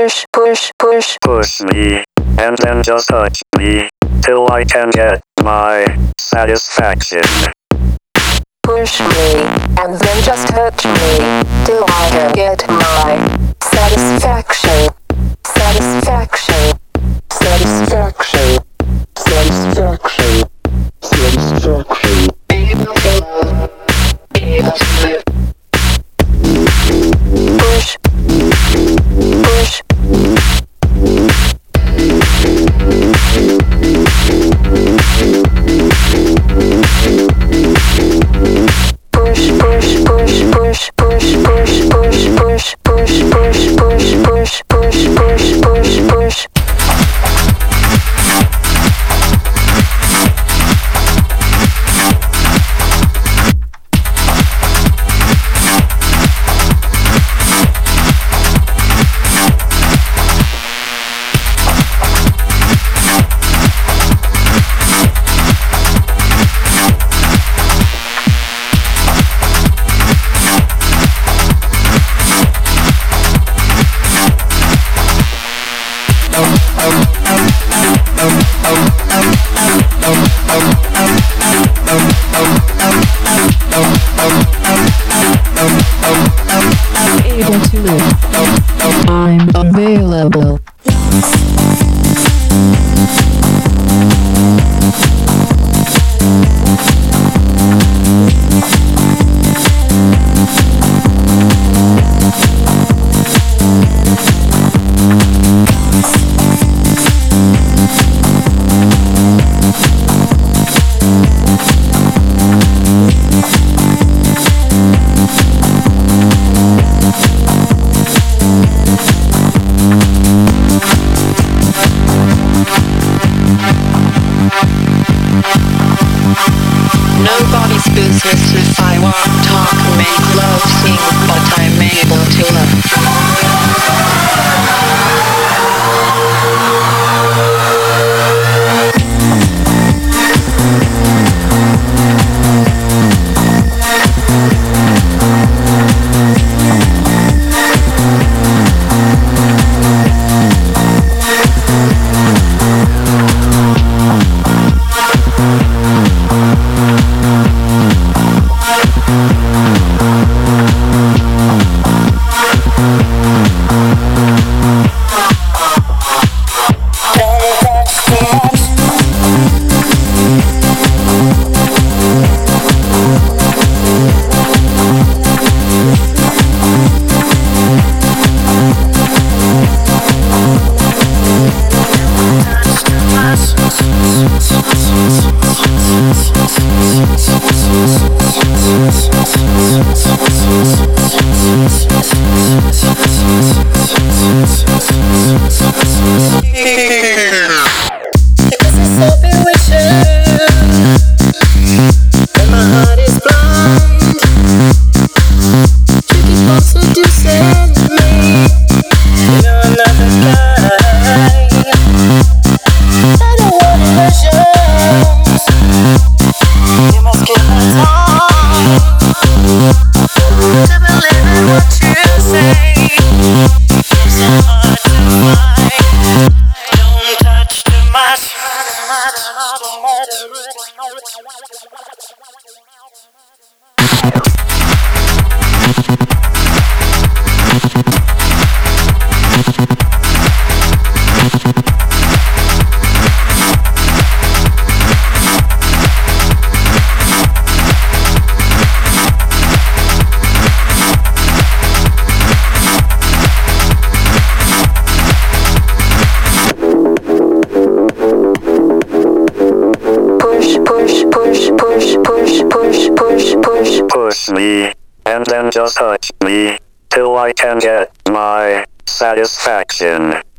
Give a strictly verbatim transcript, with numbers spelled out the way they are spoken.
push, push, push. Push me, and then just touch me, till I can get my satisfaction. Push me, and then just touch me, till I can get my satisfaction. Satisfaction. Satisfaction. Satisfaction. Satisfaction. Push. Push. Push, push, push, push, push, push, push, push, push, push, push, push, push, push, push, push. Able to live. I'm available. Nobody's business if I walk, talk, make love, sing, but I'm able to love. This is so bewitching, and my heart is blind. You keep on seducing me, you're another guy. I don't want illusions, you must give me time to believe in what you say. It's so hard to find. Don't touch too much. Push me, and then just touch me, till I can get my satisfaction.